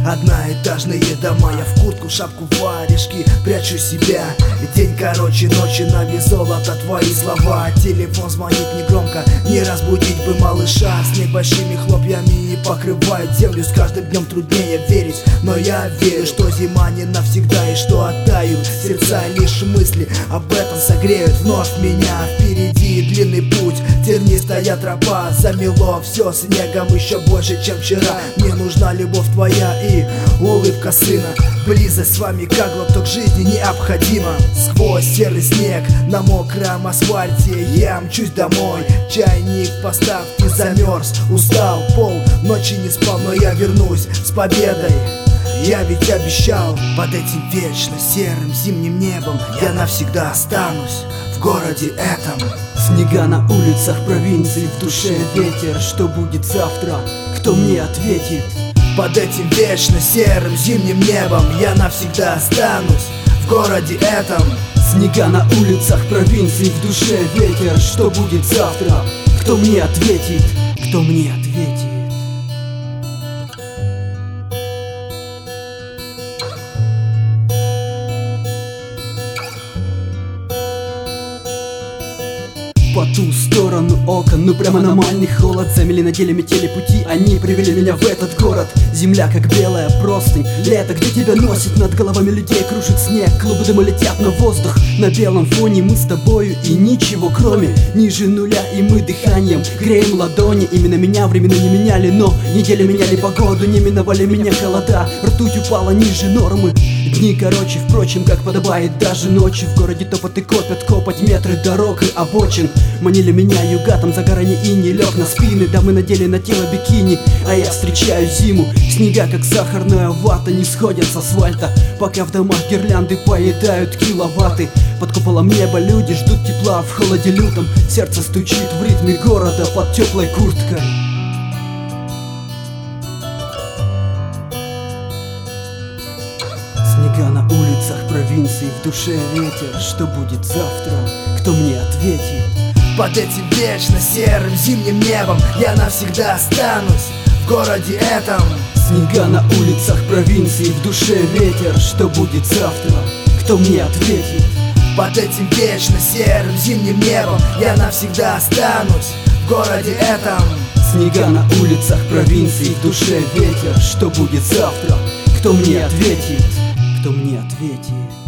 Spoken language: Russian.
одноэтажные дома. Я в куртку, шапку, варежки прячу себя. День короче ночи, на вес золота твои слова. Телефон звонит негромко, не разбудить бы малыша. Снег большими хлопьями покрывает землю. С каждым днем труднее верить, но я верю, что зима не навсегда и что оттают сердца. Лишь мысли об этом согреют вновь меня. Впереди длинный путь, тернистая тропа. Замело все снегом еще больше, чем вчера. Мне нужна любовь твоя и улыбка сына. Близость с вами как глоток жизни необходима. Сквозь серый снег на мокром асфальте я мчусь домой. Чайник поставьте, замерз, устал, пол ночи не спал, но я вернусь с победой. Я ведь обещал, под этим вечно серым зимним небом я навсегда останусь в городе этом. Снега на улицах провинции, в душе ветер. Что будет завтра, кто мне ответит? Под этим вечно серым зимним небом я навсегда останусь в городе этом. Снега на улицах провинции, в душе ветер. Что будет завтра, кто мне ответит? Кто мне ответит? По ту сторону окон, ну прям аномальный холод. Замели, надели, метели пути, они привели меня в этот город. Земля как белая простынь, лето, где тебя носит. Над головами людей кружит снег, клубы дыма летят на воздух. На белом фоне мы с тобою и ничего кроме. Ниже нуля, и мы дыханием греем ладони. Именно меня времена не меняли, но недели меняли погоду. Не миновали меня холода, ртуть упала ниже нормы. Дни короче, впрочем, как подобает даже ночи. В городе топот и копят, копать метры дорог и обочин. Манили меня юга, там загорание и не лег на спины. Да мы надели на тело бикини, а я встречаю зиму. Снега, как сахарная вата, не сходят с асфальта, пока в домах гирлянды поедают киловатты. Под куполом неба люди ждут тепла в холоде лютом. Сердце стучит в ритме города под теплой курткой. Снега на улицах провинции, в душе ветер. Что будет завтра, кто мне ответит? Под этим вечно серым зимним небом я навсегда останусь в городе этом. Снега на улицах провинции, в душе ветер. Что будет завтра, кто мне ответит? Под этим вечно серым зимним небом я навсегда останусь в городе этом. Снега на улицах провинции, в душе ветер. Что будет завтра, кто мне ответит? Кто мне ответит?